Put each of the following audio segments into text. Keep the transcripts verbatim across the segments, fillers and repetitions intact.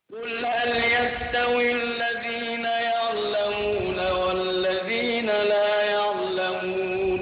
قل هل يستوي الذين يعلمون والذين لا يعلمون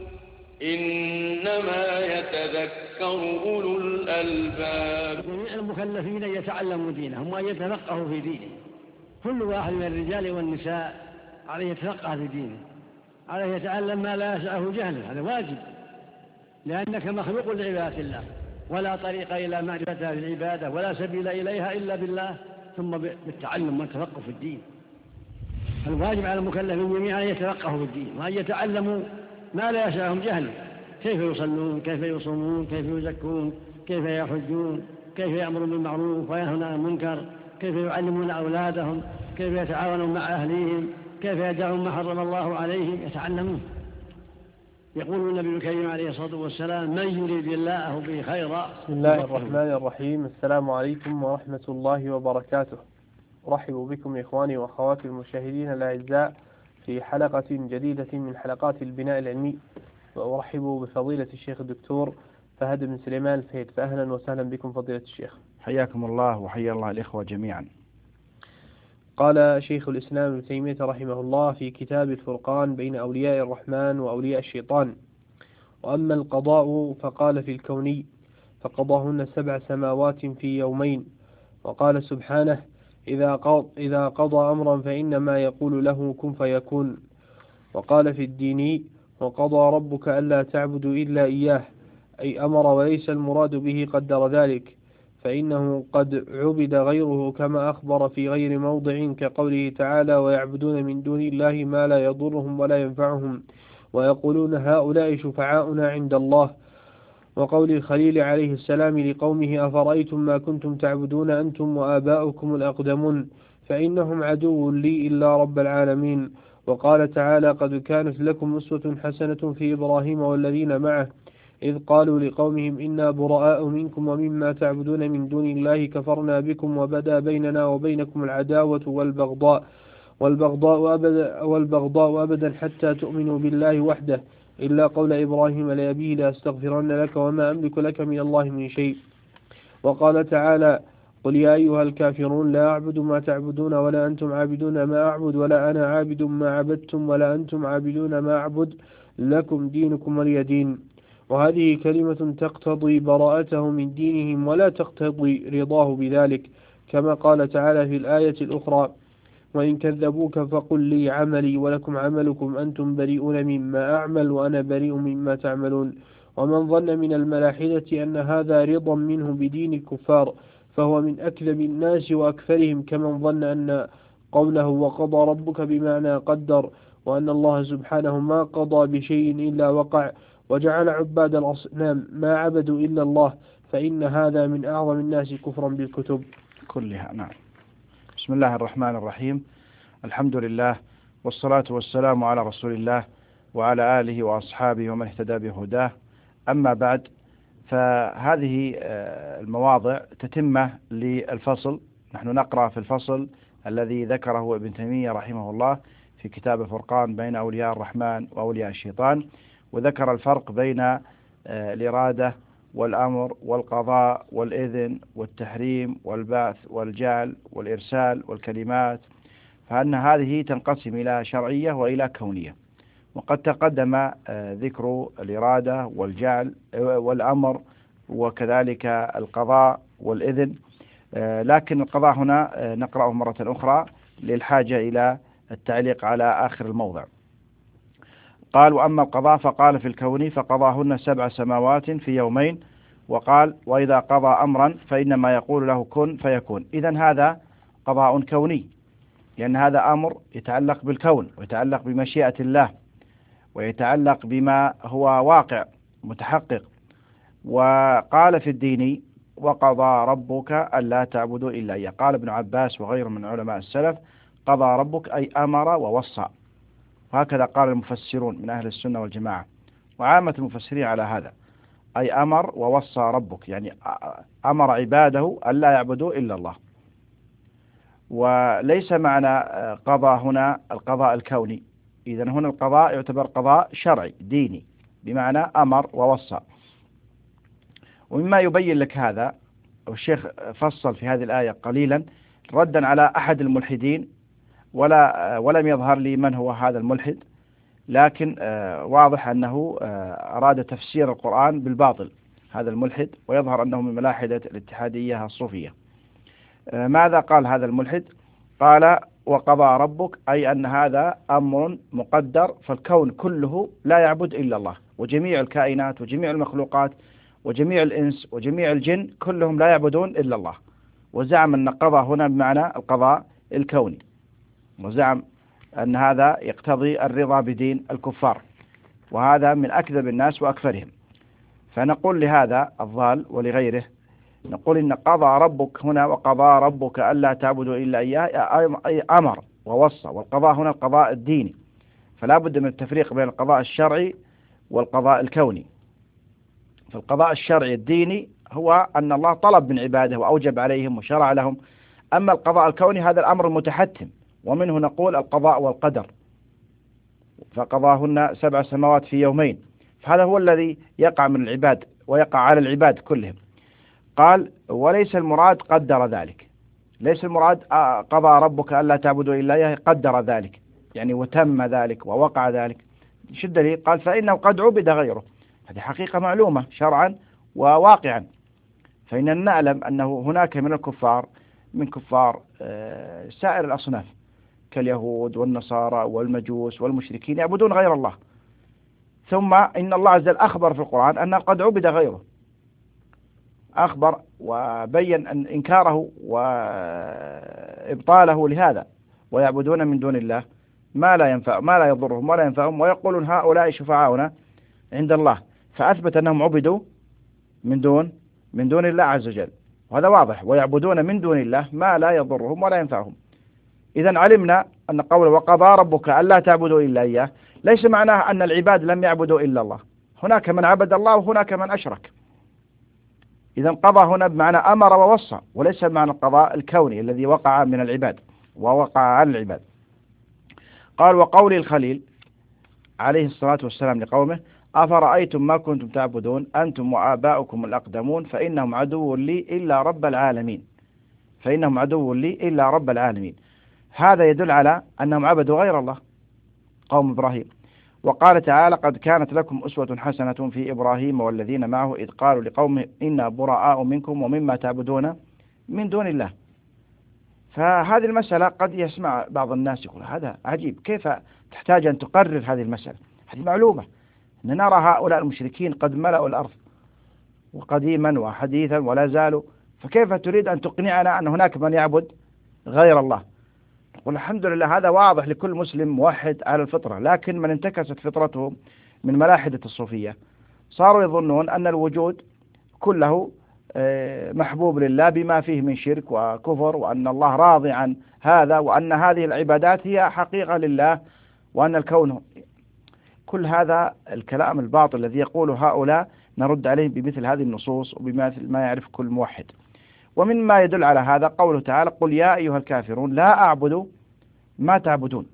إنما يتذكر أولو الألباب. جميع المكلفين يتعلموا دينهم وأن يتفقهوا في دينهم. كل واحد من الرجال والنساء عليه يتفقه في دينه، عليه يتعلم ما لا يسعه جهله، هذا واجب، لأنك مخلوق لعبادة الله، ولا طريق إلى معرفتها في العبادة ولا سبيل إليها إلا بالله، ثم بالتعلم والتفقه في الدين. الواجب على المكلفين جميعا أن يتفقهوا في الدين وأن يتعلموا ما لا يسعهم جهله، كيف يصلون، كيف يصومون، كيف يزكون، كيف يحجون، كيف يأمرون بالمعروف وينهون عن المنكر، كيف يعلمون أولادهم، كيف يتعاونون مع أهليهم، كيف يدعون ما حرم الله عليهم، يتعلمون. يقول النبي الكريم عليه الصلاة والسلام: من يريد الله به خيرا. بسم الله الرحمن الرحيم. السلام عليكم ورحمة الله وبركاته. أرحب بكم إخواني وأخواتي المشاهدين الأعزاء في حلقة جديدة من حلقات البناء العلمي، وأرحب بفضيلة الشيخ الدكتور فهد بن سليمان الفهيد. فأهلا وسهلا بكم فضيلة الشيخ. حياكم الله وحيا الله الإخوة جميعا. قال شيخ الإسلام ابن تيمية رحمه الله في كتاب الفرقان بين أولياء الرحمن وأولياء الشيطان: وأما القضاء فقال في الكوني فقضاهن سبع سماوات في يومين. وقال سبحانه: إذا قضى أمرا فإنما يقول له كن فيكون. وقال في الديني: وقضى ربك ألا تعبدوا إلا إياه، أي أمر وليس المراد به قدر ذلك، فإنه قد عبد غيره كما أخبر في غير موضع، كقوله تعالى: ويعبدون من دون الله ما لا يضرهم ولا ينفعهم ويقولون هؤلاء شفعاؤنا عند الله. وقول الخليل عليه السلام لقومه: أفرأيتم ما كنتم تعبدون أنتم وآباؤكم الأقدمون فإنهم عدو لي إلا رب العالمين. وقال تعالى: قد كانت لكم أسوة حسنة في إبراهيم والذين معه إذ قالوا لقومهم إنا براء منكم ومما تعبدون من دون الله كفرنا بكم وبدا بيننا وبينكم العداوة والبغضاء والبغضاء أبدا, والبغضاء أبدا حتى تؤمنوا بالله وحده إلا قول إبراهيم لأبيه لأستغفرن لك وما أملك لك من الله من شيء. وقال تعالى: قل يا أيها الكافرون لا أعبد ما تعبدون ولا أنتم عابدون ما أعبد ولا أنا عابد ما عبدتم ولا أنتم عابدون ما أعبد لكم دينكم ولي دين. وهذه كلمة تقتضي براءته من دينهم ولا تقتضي رضاه بذلك، كما قال تعالى في الآية الأخرى: وإن كذبوك فقل لي عملي ولكم عملكم أنتم بريئون مما أعمل وأنا بريء مما تعملون. ومن ظن من الملاحدة أن هذا رضا منه بدين الكفار فهو من أكذب الناس وأكثرهم، كمن ظن أن قوله وقضى ربك بمعنى قدر، وأن الله سبحانه ما قضى بشيء إلا وقع، وجعل عباد الأصنام ما عبدوا إلا الله، فإن هذا من أعظم الناس كفرا بالكتب كلها. نعم. بسم الله الرحمن الرحيم. الحمد لله والصلاة والسلام على رسول الله وعلى آله وأصحابه ومن اهتدى بهداه. أما بعد، فهذه المواضع تتمة للفصل. نحن نقرأ في الفصل الذي ذكره ابن تيمية رحمه الله في كتاب الفرقان بين أولياء الرحمن وأولياء الشيطان، وذكر الفرق بين الإرادة والأمر والقضاء والإذن والتحريم والبعث والجعل والإرسال والكلمات، فأن هذه تنقسم إلى شرعية وإلى كونية. وقد تقدم ذكر الإرادة والجعل والأمر وكذلك القضاء والإذن، لكن القضاء هنا نقرأه مرة أخرى للحاجة إلى التعليق على آخر الموضع. قال: وأما القضاء فقال في الكون فقضاهن سبع سماوات في يومين. وقال: وإذا قضى أمرا فإنما يقول له كن فيكون. إذن هذا قضاء كوني، لأن هذا أمر يتعلق بالكون ويتعلق بمشيئة الله ويتعلق بما هو واقع متحقق. وقال في الدين: وقضى ربك ألا تعبدوا إلا إياه. قال ابن عباس وغيره من علماء السلف: قضى ربك أي أمر ووصى. وهكذا قال المفسرون من أهل السنة والجماعة، وعامة المفسرين على هذا، أي أمر ووصى ربك، يعني أمر عباده ألا يعبدوا إلا الله. وليس معنى قضاء هنا القضاء الكوني، إذن هنا القضاء يعتبر قضاء شرعي ديني بمعنى أمر ووصى. ومما يبين لك هذا، والشيخ فصل في هذه الآية قليلا ردا على أحد الملحدين، ولا ولم يظهر لي من هو هذا الملحد، لكن واضح أنه أراد تفسير القرآن بالباطل هذا الملحد، ويظهر أنه من ملاحدة الاتحادية الصوفية. ماذا قال هذا الملحد؟ قال: وقضى ربك، أي أن هذا أمر مقدر، فالكون كله لا يعبد إلا الله، وجميع الكائنات وجميع المخلوقات وجميع الإنس وجميع الجن كلهم لا يعبدون إلا الله. وزعم أن قضى هنا بمعنى القضاء الكوني، وزعم أن هذا يقتضي الرضا بدين الكفار، وهذا من أكذب الناس وأكفرهم. فنقول لهذا الضال ولغيره، نقول إن قضى ربك هنا وقضى ربك ألا تعبدوا إلا إياه أي أمر ووصى، والقضاء هنا القضاء الديني، فلا بد من التفريق بين القضاء الشرعي والقضاء الكوني. فالقضاء الشرعي الديني هو أن الله طلب من عباده وأوجب عليهم وشرع لهم، أما القضاء الكوني هذا الأمر المتحتم، ومنه نقول القضاء والقدر، فقضاهن سبع سماوات في يومين، فهذا هو الذي يقع من العباد ويقع على العباد كلهم. قال: وليس المراد قدر ذلك، ليس المراد قضى ربك ألا تعبدوا إلا إياه قدر ذلك يعني وتم ذلك ووقع ذلك. شو الدليل؟ قال: فإنه قد عبد غيره. هذه حقيقة معلومة شرعا وواقعا، فإننا نعلم أنه هناك من الكفار من كفار سائر الأصناف كاليهود والنصارى والمجوس والمشركين يعبدون غير الله، ثم إن الله عز وجل أخبر في القرآن أنه قد عبد غيره، أخبر وبين أن إنكاره وإبطاله لهذا، ويعبدون من دون الله ما لا ينفع ما لا يضرهم ولا ينفعهم، ويقولون هؤلاء شفعاؤنا عند الله، فأثبت أنهم عبدوا من دون من دون الله عز وجل، وهذا واضح، ويعبدون من دون الله ما لا يضرهم ولا ينفعهم. إذا علمنا أن قوله وقضى ربك ألا تعبدوا إلا إياه ليس معناه أن العباد لم يعبدوا إلا الله، هناك من عبد الله وهناك من أشرك. إذا قضى هنا بمعنى أمر ووصى، وليس بمعنى القضاء الكوني الذي وقع من العباد ووقع على العباد. قال: وقول الخليل عليه الصلاة والسلام لقومه: أفرأيتم ما كنتم تعبدون أنتم وآباؤكم الأقدمون فإنهم عدو لي إلا رب العالمين فإنهم عدو لي إلا رب العالمين. هذا يدل على أنهم عبدوا غير الله قوم إبراهيم. وقال تعالى: قد كانت لكم أسوة حسنة في إبراهيم والذين معه إذ قالوا لقومه إنا براء منكم ومما تعبدون من دون الله. فهذه المسألة قد يسمع بعض الناس يقول هذا عجيب، كيف تحتاج أن تقرر هذه المسألة؟ هذه معلومة أن نرى هؤلاء المشركين قد ملأوا الأرض وقديما وحديثا ولا زالوا، فكيف تريد أن تقنعنا أن هناك من يعبد غير الله؟ نقول الحمد لله هذا واضح لكل مسلم موحد على الفطرة، لكن من انتكست فطرته من ملاحدة الصوفية صاروا يظنون أن الوجود كله محبوب لله بما فيه من شرك وكفر، وأن الله راضي عن هذا، وأن هذه العبادات هي حقيقة لله، وأن الكون. كل هذا الكلام الباطل الذي يقوله هؤلاء نرد عليهم بمثل هذه النصوص وبمثل ما يعرف كل موحد. ومما يدل على هذا قوله تعالى: قل يا أيها الكافرون لا أعبد ما تعبدون.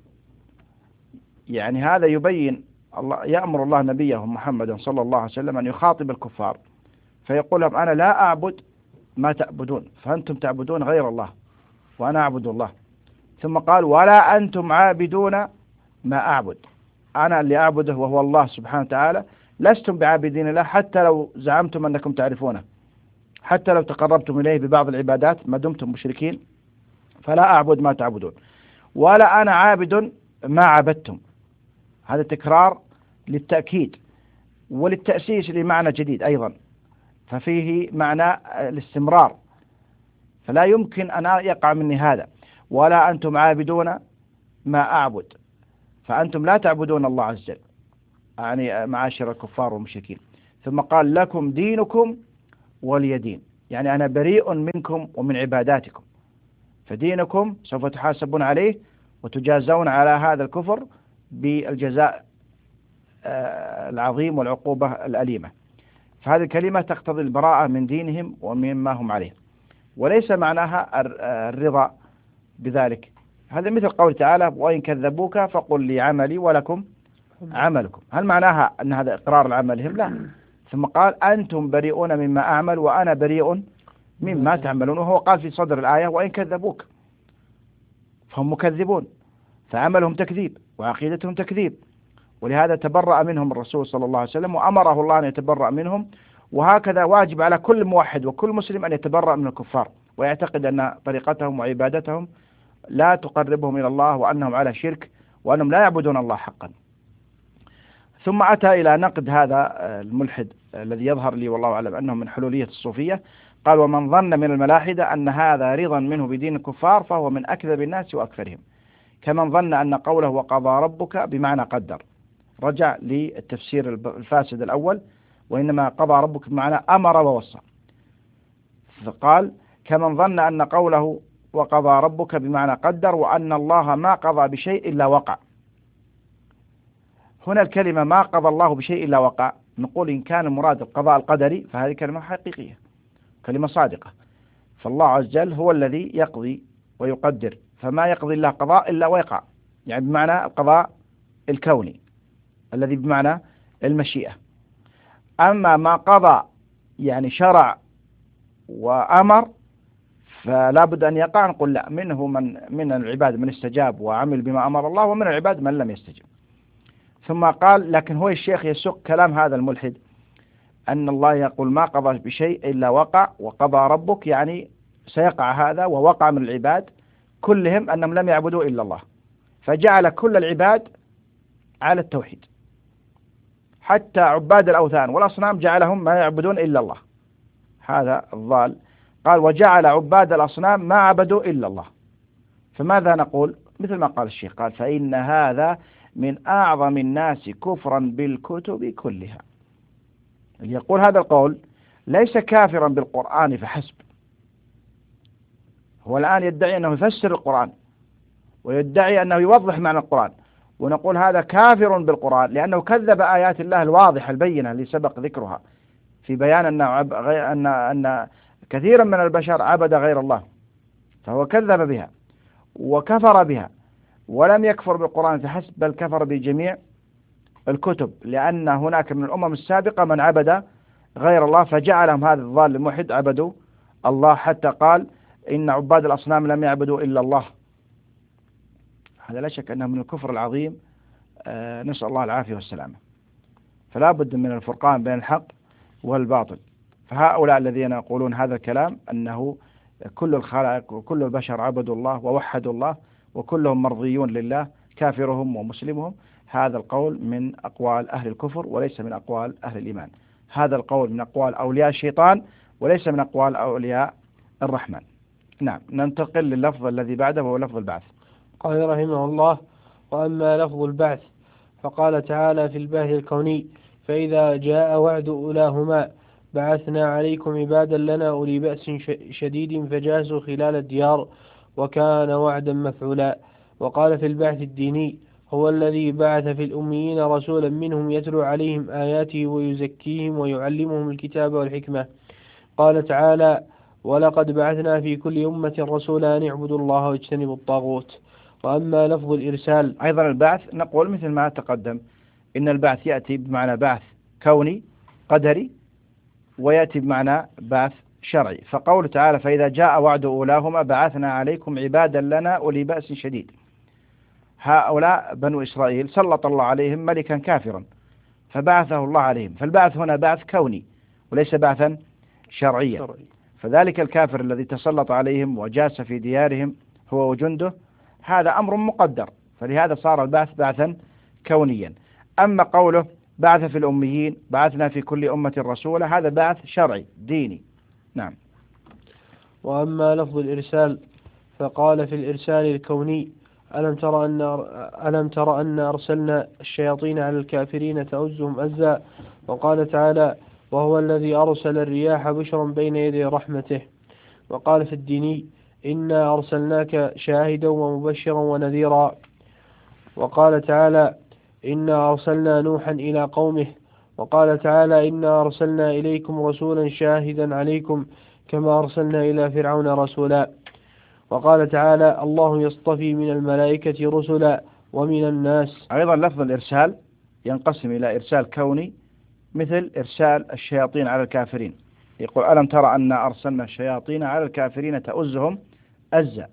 يعني هذا يبين الله يأمر الله نبيه محمد صلى الله عليه وسلم أن يخاطب الكفار فيقول لهم: أنا لا أعبد ما تعبدون، فأنتم تعبدون غير الله وأنا أعبد الله. ثم قال: ولا أنتم عابدون ما أعبد، أنا اللي أعبده وهو الله سبحانه وتعالى، لستم بعابدين الله حتى لو زعمتم أنكم تعرفونه، حتى لو تقربتم إليه ببعض العبادات ما دمتم مشركين فلا أعبد ما تعبدون، ولا أنا عابد ما عبدتم. هذا تكرار للتأكيد وللتأسيس لمعنى جديد أيضا، ففيه معنى الاستمرار، فلا يمكن أن يقع مني هذا. ولا أنتم عابدون ما أعبد، فأنتم لا تعبدون الله عز وجل، يعني معاشر الكفار والمشركين. ثم قال: لكم دينكم ولي دين، يعني أنا بريء منكم ومن عباداتكم، فدينكم سوف تحاسبون عليه وتجازون على هذا الكفر بالجزاء العظيم والعقوبة الأليمة. فهذه الكلمة تقتضي البراءة من دينهم ومما هم عليه، وليس معناها الرضا بذلك. هذا مثل قول تعالى: وإن كذبوك فقل لي عملي ولكم عملكم. هل معناها أن هذا إقرار العملهم؟ لا. ثم قال: أنتم بريئون مما أعمل وأنا بريء مما تعملون، وهو قال في صدر الآية: وإن كذبوك. فهم مكذبون، فعملهم تكذيب وعقيدتهم تكذيب، ولهذا تبرأ منهم الرسول صلى الله عليه وسلم وأمره الله أن يتبرأ منهم. وهكذا واجب على كل موحد وكل مسلم أن يتبرأ من الكفار ويعتقد أن طريقتهم وعبادتهم لا تقربهم إلى الله، وأنهم على شرك، وأنهم لا يعبدون الله حقا. ثم أتى إلى نقد هذا الملحد الذي يظهر لي والله أعلم أنه من حلولية الصوفية. قال: ومن ظن من الملاحدة أن هذا رضا منه بدين الكفار فهو من أكذب الناس وأكثرهم، كمن ظن أن قوله وقضى ربك بمعنى قدر. رجع للتفسير الفاسد الأول، وإنما قضى ربك بمعنى أمر ووصى. فقال: كمن ظن أن قوله وقضى ربك بمعنى قدر، وأن الله ما قضى بشيء إلا وقع. هنا الكلمة ما قضى الله بشيء إلا وقع، نقول إن كان المراد القضاء القدري فهذه كلمة حقيقية، كلمة صادقة. فالله عز وجل هو الذي يقضي ويقدر، فما يقضي الله قضاء إلا ويقع، يعني بمعنى القضاء الكوني الذي بمعنى المشيئة. أما ما قضى يعني شرع وأمر فلا بد أن يقع، نقول لا، منه من من العباد من استجاب وعمل بما أمر الله، ومن العباد من لم يستجب. ثم قال: لكن هو الشيخ يسوق كلام هذا الملحد أن الله يقول ما قضى بشيء إلا وقع، وقضى ربك يعني سيقع هذا، ووقع من العباد كلهم أنهم لم يعبدوا إلا الله، فجعل كل العباد على التوحيد، حتى عباد الأوثان والأصنام جعلهم ما يعبدون إلا الله. هذا الضال. قال: وجعل عباد الأصنام ما عبدوا إلا الله. فماذا نقول؟ مثل ما قال الشيخ، قال: فإن هذا من أعظم الناس كفرا بالكتب كلها. اللي يقول هذا القول ليس كافرا بالقرآن فحسب، هو الآن يدعي أنه يفسر القرآن ويدعي أنه يوضح معنى القرآن، ونقول هذا كافر بالقرآن لأنه كذب آيات الله الواضحة البينة اللي سبق ذكرها في بيان أن أن أن كثيرا من البشر عبد غير الله، فهو كذب بها وكفر بها، ولم يكفر بالقرآن فحسب بل كفر بجميع الكتب، لأن هناك من الأمم السابقة من عبد غير الله فجعلهم هذا الضال الموحد عبدوا الله، حتى قال: إن عباد الأصنام لم يعبدوا إلا الله. هذا لا شك أنه من الكفر العظيم، آه نسأل الله العافية والسلامة. فلا بد من الفرقان بين الحق والباطل. فهؤلاء الذين يقولون هذا الكلام أنه كل الخلائق وكل البشر عبدوا الله ووحدوا الله وكلهم مرضيون لله، كافرهم ومسلمهم، هذا القول من أقوال أهل الكفر وليس من أقوال أهل الإيمان. هذا القول من أقوال أولياء الشيطان وليس من أقوال أولياء الرحمن. نعم، ننتقل لللفظ الذي بعده وهو لفظ البعث. قال رحمه الله: وأما لفظ البعث فقال تعالى في البحث الكوني: فإذا جاء وعد أولاهما بعثنا عليكم عبادا لنا أولي بأس شديد فجاسوا خلال الديار وكان وعدا مفعولا. وقال في البعث الديني: هو الذي بعث في الأميين رسولا منهم يتلو عليهم آياته ويزكيهم ويعلمهم الكتاب والحكمة. قال تعالى: ولقد بعثنا في كل أمة رسولا أن اعبدوا الله واجتنبوا الطاغوت. وأما لفظ الإرسال، أيضا البعث نقول مثل ما تقدم، إن البعث يأتي بمعنى بعث كوني قدري، ويأتي بمعنى بعث شرعي. فقول تعالى: فإذا جاء وعد أولاهما بعثنا عليكم عبادا لنا أولي بأس شديد. هؤلاء بنو إسرائيل سلط الله عليهم ملكا كافرا فبعثه الله عليهم، فالبعث هنا بعث كوني وليس بعثا شرعيا. فذلك الكافر الذي تسلط عليهم وجاس في ديارهم هو وجنده هذا أمر مقدر، فلهذا صار البعث بعثا كونيا. أما قوله بعث في الأميين بعثنا في كل أمة رسولا، هذا بعث شرعي ديني. نعم. وأما لفظ الإرسال فقال في الإرسال الكوني: ألم تر أن ألم تر أن أرسلنا الشياطين على الكافرين تؤزهم أزا. وقال تعالى: وهو الذي أرسل الرياح بشرا بين يدي رحمته. وقال في الديني: إنا أرسلناك شاهدا ومبشرا ونذيرا. وقال تعالى: إنا أرسلنا نوحا إلى قومه. وقال تعالى: إنا أرسلنا إليكم رسولا شاهدا عليكم كما أرسلنا إلى فرعون رسولا. وقال تعالى: الله يصطفي من الملائكة رسلا ومن الناس. أيضا لفظ الإرسال ينقسم إلى إرسال كوني مثل إرسال الشياطين على الكافرين، يقول: ألم ترى أن أرسلنا الشياطين على الكافرين تؤزهم أزا.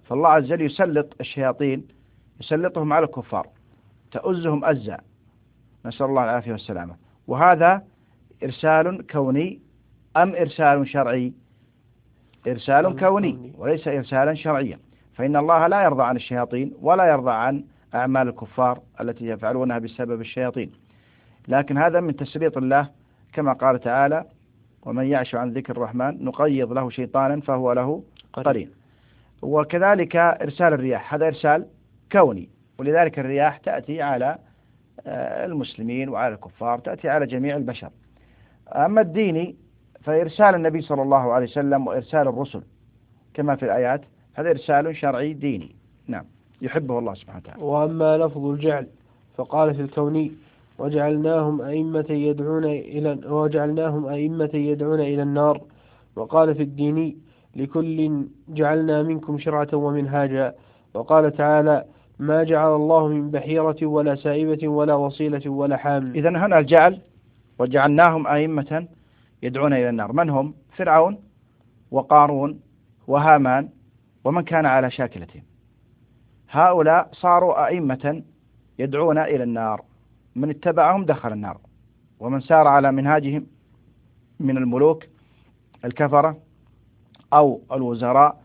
فالله عز وجل يسلط الشياطين، يسلطهم على الكفار، تؤزهم أزا، نسأل الله العافية والسلامة. وهذا إرسال كوني أم إرسال شرعي؟ إرسال كوني وليس إرسالا شرعيا، فإن الله لا يرضى عن الشياطين ولا يرضى عن أعمال الكفار التي يفعلونها بسبب الشياطين، لكن هذا من تسليط الله كما قال تعالى: ومن يعش عن ذكر الرحمن نقيض له شيطانا فهو له قرين. وكذلك إرسال الرياح، هذا إرسال كوني، ولذلك الرياح تأتي على المسلمين وعلى الكفار، تأتي على جميع البشر. أما الديني فإرسال النبي صلى الله عليه وسلم وإرسال الرسل كما في الآيات هذا إرسال شرعي ديني، نعم، يحبه الله سبحانه وتعالى. وأما لفظ الجعل فقال في الكوني: وجعلناهم أئمة يدعون إلى وجعلناهم أئمة يدعون إلى النار. وقال في الديني: لكل جعلنا منكم شرعة ومنهاجا. وقال تعالى: ما جعل الله من بحيرة ولا سائبة ولا وصيلة ولا حام. إذن هنا الجعل: وجعلناهم أئمة يدعون إلى النار، من هم؟ فرعون وقارون وهامان ومن كان على شاكلتهم، هؤلاء صاروا أئمة يدعون إلى النار، من اتبعهم دخل النار، ومن سار على منهاجهم من الملوك الكفرة أو الوزراء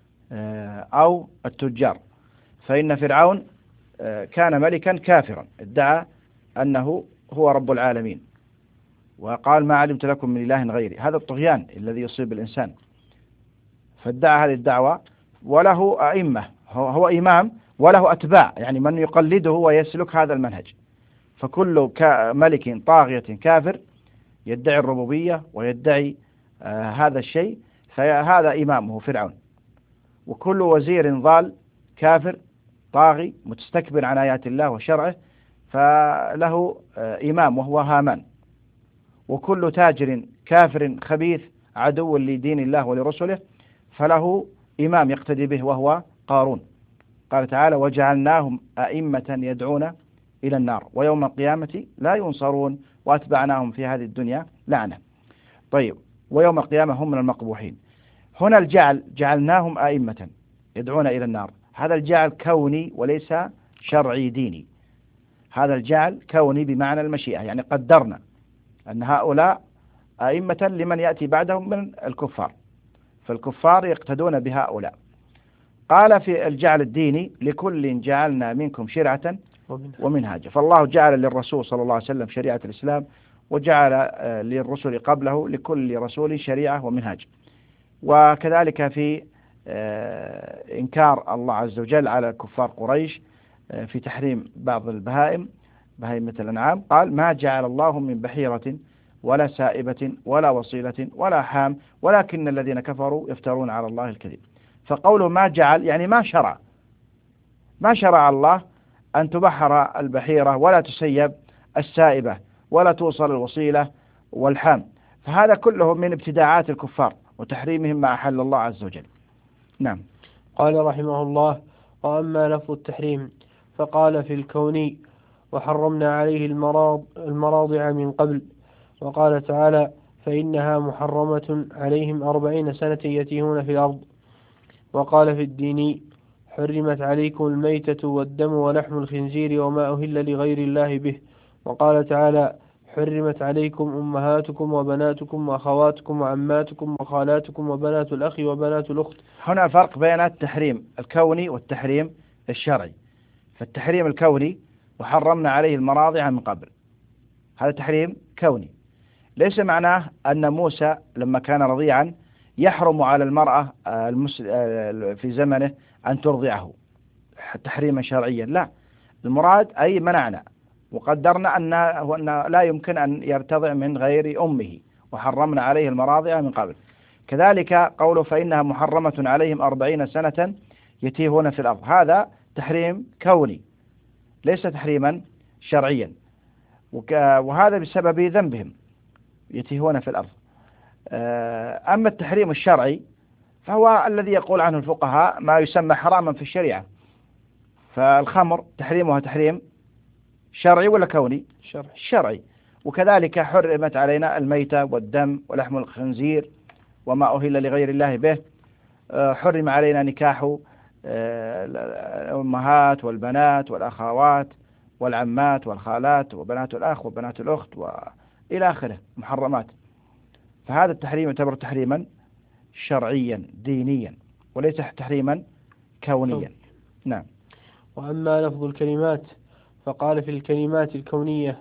أو التجار. فإن فرعون كان ملكا كافرا ادعى أنه هو رب العالمين، وقال: ما علمت لكم من إله غيري. هذا الطغيان الذي يصيب الإنسان، فادعى هذه الدعوة، وله أئمة، هو إمام وله أتباع، يعني من يقلده ويسلك هذا المنهج. فكل ملك طاغية كافر يدعي الربوبية ويدعي آه هذا الشيء فهذا إمامه فرعون، وكل وزير ضال كافر طاغي متستكبر عن آيات الله وشرعه فله آه إمام وهو هامان، وكل تاجر كافر خبيث عدو لدين الله ولرسله فله إمام يقتدي به وهو قارون. قال تعالى: وجعلناهم أئمة يدعون إلى النار ويوم القيامة لا ينصرون وأتبعناهم في هذه الدنيا لعنة. طيب، ويوم القيامة هم من المقبوحين. هنا الجعل: جعلناهم أئمة يدعون إلى النار، هذا الجعل كوني وليس شرعي ديني. هذا الجعل كوني بمعنى المشيئة، يعني قدرنا أن هؤلاء أئمة لمن يأتي بعدهم من الكفار، فالكفار يقتدون بهؤلاء. قال في الجعل الديني: لكل جعلنا منكم شرعة ومنهاجا. فالله جعل للرسول صلى الله عليه وسلم شريعة الإسلام، وجعل للرسل قبله لكل رسول شريعة ومنهاج. وكذلك في إنكار الله عز وجل على كفار قريش في تحريم بعض البهائم، بهائمة الأنعام، قال: ما جعل الله من بحيرة ولا سائبة ولا وصيلة ولا حام ولكن الذين كفروا يفترون على الله الكذب. فقوله ما جعل يعني ما شرع، ما شرع الله أن تبحر البحيرة ولا تسيب السائبة ولا توصل الوصيلة والحام، فهذا كله من ابتداعات الكفار وتحريمهم ما أحل الله عز وجل. نعم. قال رحمه الله: وأما لفظ التحريم فقال في الكوني: وحرمنا عليه المراض المراضع من قبل. وقال تعالى: فإنها محرمة عليهم أربعين سنة يتيهون في الأرض. وقال في الديني: حرمت عليكم الميتة والدم ولحم الخنزير وما أهل لغير الله به. وقال تعالى: حرمت عليكم أمهاتكم وبناتكم وأخواتكم وعماتكم وخالاتكم وبنات الأخ وبنات الأخت. هنا فرق بين التحريم الكوني والتحريم الشرعي. فالتحريم الكوني: وحرمنا عليه المراضع من قبل، هذا تحريم كوني، ليس معناه أن موسى لما كان رضيعا يحرم على المرأة في زمنه أن ترضعه تحريما شرعيا، لا، المراد أي منعنا وقدرنا أن لا يمكن أن يرتضع من غير أمه، وحرمنا عليه المراضع من قبل. كذلك قوله: فإنها محرمة عليهم أربعين سنة يتيهون في الأرض، هذا تحريم كوني ليس تحريما شرعيا، وهذا بسبب ذنبهم يتيهون في الأرض. أما التحريم الشرعي فهو الذي يقول عنه الفقهاء ما يسمى حراما في الشريعة. فالخمر تحريمها تحريم شرعي ولا كوني؟ شرعي. شرعي. وكذلك حرمت علينا الميتة والدم ولحم الخنزير وما أهل لغير الله به. حرم علينا نكاح الأمهات والبنات والأخوات والعمات والخالات وبنات الأخ وبنات الأخت وإلى آخره محرمات. فهذا التحريم يعتبر تحريما شرعيا دينيا وليس تحريما كونيا. نعم. وأما لفظ الكلمات فقال في الكلمات الكونية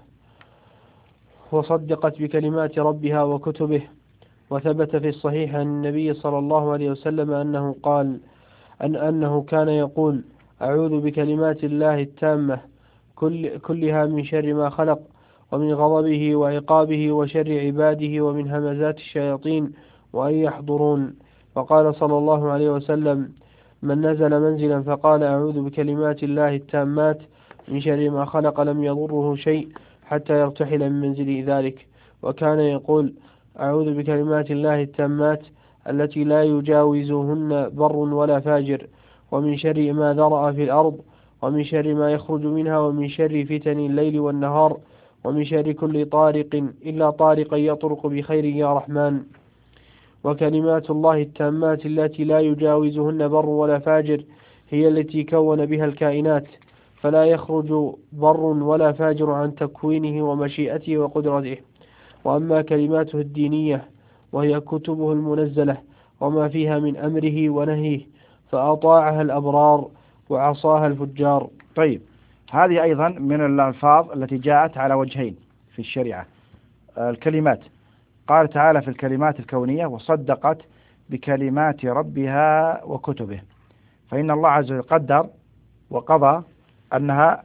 وصدقت بكلمات ربها وكتبه. وثبت في الصحيح عن النبي صلى الله عليه وسلم أنه قال أن أنه كان يقول أعوذ بكلمات الله التامة كل كلها من شر ما خلق ومن غضبه وعقابه وشر عباده ومن همزات الشياطين وأن يحضرون. وقال صلى الله عليه وسلم من نزل منزلا فقال أعوذ بكلمات الله التامات من شر ما خلق لم يضره شيء حتى يرتحل من منزل ذلك. وكان يقول أعوذ بكلمات الله التامات التي لا يجاوزهن بر ولا فاجر ومن شر ما ذرأ في الأرض ومن شر ما يخرج منها ومن شر فتن الليل والنهار ومن شر كل طارق إلا طارقا يطرق بخير يا رحمن. وكلمات الله التامات التي لا يجاوزهن بر ولا فاجر هي التي كون بها الكائنات فلا يخرج بر ولا فاجر عن تكوينه ومشيئته وقدرته. وأما كلماته الدينية وهي كتبه المنزلة وما فيها من أمره ونهيه فأطاعها الأبرار وعصاها الفجار. طيب، هذه أيضا من الألفاظ التي جاءت على وجهين في الشريعة. الكلمات قال تعالى في الكلمات الكونية وصدقت بكلمات ربها وكتبه، فإن الله عز وجل قدر وقضى أنها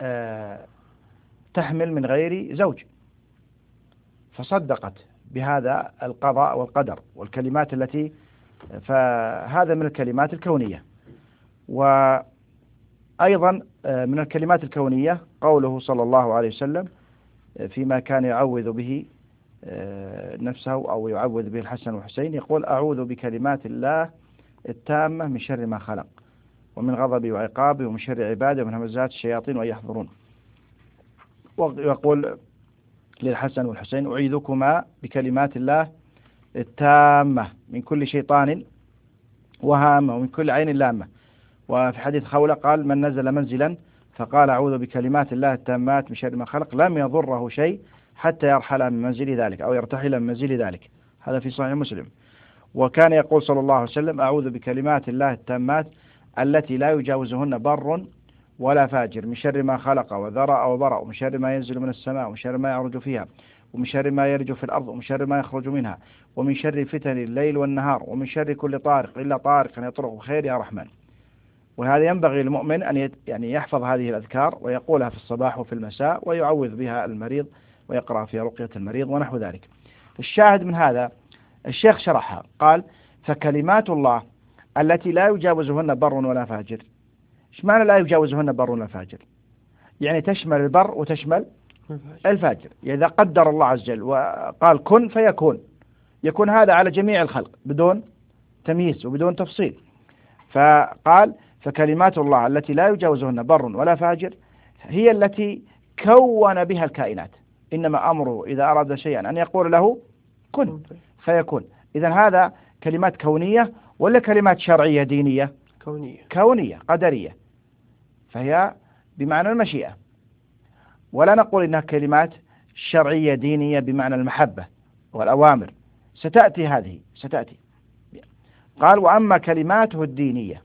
تحمل من غير زوج، فصدقت بهذا القضاء والقدر والكلمات التي فهذا من الكلمات الكونية. وأيضا من الكلمات الكونية قوله صلى الله عليه وسلم فيما كان يعوذ به نفسه أو يعوذ به الحسن والحسين، يقول أعوذ بكلمات الله التامة من شر ما خلق ومن غضبه وعقابه ومن شر عباده ومن همزات الشياطين وأن يحضرون. ويقول للحسن والحسين أعيذكما بكلمات الله التامة من كل شيطان وهامة ومن كل عين لامة. وفي حديث خولة قال من نزل منزلا فقال أعوذ بكلمات الله التامات من شر ما خلق لم يضره شيء حتى يرحل من منزل ذلك أو يرتحل من منزل ذلك. هذا في صحيح مسلم. وكان يقول صلى الله عليه وسلم أعوذ بكلمات الله التامات التي لا يجاوزهن بر ولا فاجر من شر ما خلق وذرأ وبرأ ومن شر ما ينزل من السماء ومن شر ما يعرج فيها ومن شر ما يرج في الأرض ومن شر ما يخرج منها ومن شر فتن الليل والنهار ومن شر كل طارق إلا طارق يطرق خير يا رحمن. وهذا ينبغي للمؤمن أن يعني يحفظ هذه الأذكار ويقولها في الصباح وفي المساء ويعوذ بها المريض ويقرأ في رقية المريض ونحو ذلك. الشاهد من هذا الشيخ شرحها قال فكلمات الله التي لا يجاوزهن بر ولا فاجر. ايش معنى لا يجاوزهن بر ولا فاجر؟ يعني تشمل البر وتشمل الفاجر. إذا قدر الله عز وجل وقال كن فيكون، يكون هذا على جميع الخلق بدون تمييز وبدون تفصيل. فقال فكلمات الله التي لا يجاوزهن بر ولا فاجر هي التي كون بها الكائنات، إنما أمره إذا أراد شيئا أن يقول له كن فيكون. إذن هذا كلمات كونية ولا كلمات شرعية دينية؟ كونية كونية قدرية، فهي بمعنى المشيئة. ولا نقول إنها كلمات شرعية دينية بمعنى المحبة والأوامر، ستأتي هذه ستأتي. قال وأما كلماته الدينية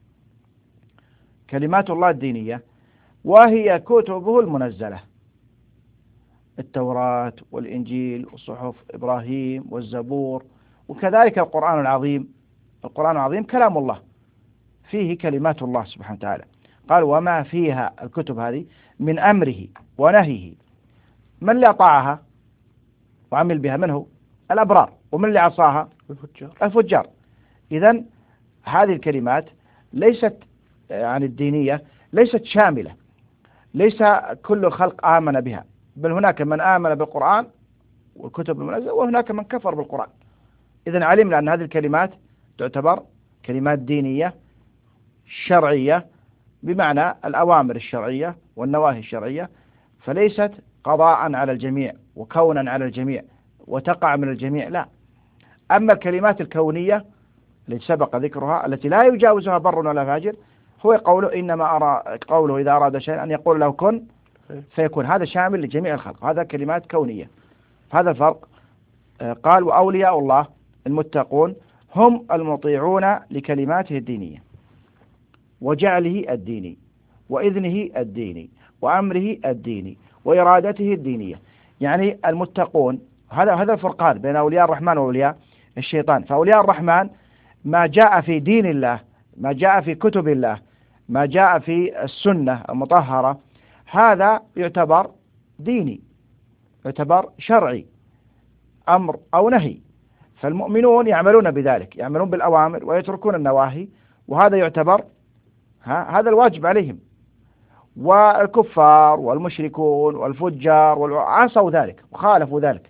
كلمات الله الدينية وهي كتبه المنزلة التوراة والإنجيل وصحف إبراهيم والزبور وكذلك القرآن العظيم. القرآن العظيم كلام الله فيه كلمات الله سبحانه وتعالى. قال وما فيها الكتب هذه من أمره ونهيه. من اللي أطاعها وعمل بها منه الأبرار، ومن اللي عصاها الفجار. الفجار. إذن هذه الكلمات ليست يعني الدينية ليست شاملة، ليس كل الخلق آمن بها، بل هناك من آمن بالقرآن والكتب المنزلة وهناك من كفر بالقرآن. إذن علمنا أن هذه الكلمات تعتبر كلمات دينية شرعية بمعنى الأوامر الشرعية والنواهي الشرعية، فليست قضاء على الجميع وكونا على الجميع وتقع من الجميع، لا. أما الكلمات الكونية التي سبق ذكرها التي لا يجاوزها بر ولا فاجر، هو قوله إنما أرى قوله إذا أراد شيئا أن يقول له كن فيكون، هذا شامل لجميع الخلق، هذا كلمات كونية. هذا الفرق. قال وأولياء الله المتقون هم المطيعون لكلماته الدينية وجعله الديني وإذنه الديني وأمره الديني وإرادته الدينية. يعني المتقون هذا هذا الفرقان بين أولياء الرحمن وأولياء الشيطان. فأولياء الرحمن ما جاء في دين الله، ما جاء في كتب الله، ما جاء في السنة المطهرة، هذا يعتبر ديني، يعتبر شرعي، أمر أو نهي. فالمؤمنون يعملون بذلك، يعملون بالأوامر ويتركون النواهي، وهذا يعتبر ها هذا الواجب عليهم. والكفار والمشركون والفجار عصوا ذلك وخالفوا ذلك.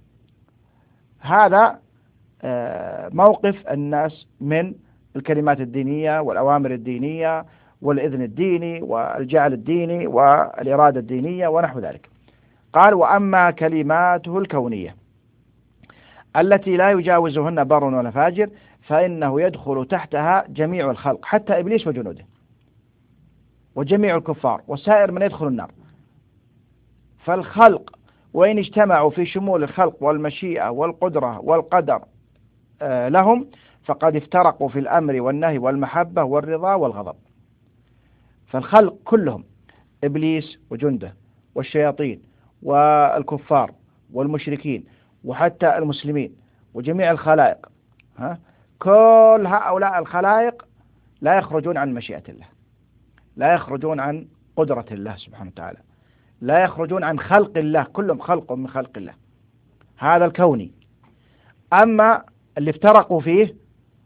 هذا موقف الناس من الكلمات الدينية والأوامر الدينية والإذن الديني والجعل الديني والإرادة الدينية ونحو ذلك. قال وأما كلماته الكونية التي لا يجاوزهن بر ولا فاجر فإنه يدخل تحتها جميع الخلق حتى إبليس وجنوده وجميع الكفار وسائر من يدخل النار. فالخلق وإن اجتمعوا في شمول الخلق والمشيئة والقدرة والقدر لهم فقد افترقوا في الأمر والنهي والمحبة والرضا والغضب. فالخلق كلهم إبليس وجنده والشياطين والكفار والمشركين وحتى المسلمين وجميع الخلائق، ها كل هؤلاء الخلائق لا يخرجون عن مشيئة الله، لا يخرجون عن قدرة الله سبحانه وتعالى، لا يخرجون عن خلق الله، كلهم خلق من خلق الله، هذا الكوني. أما اللي افترقوا فيه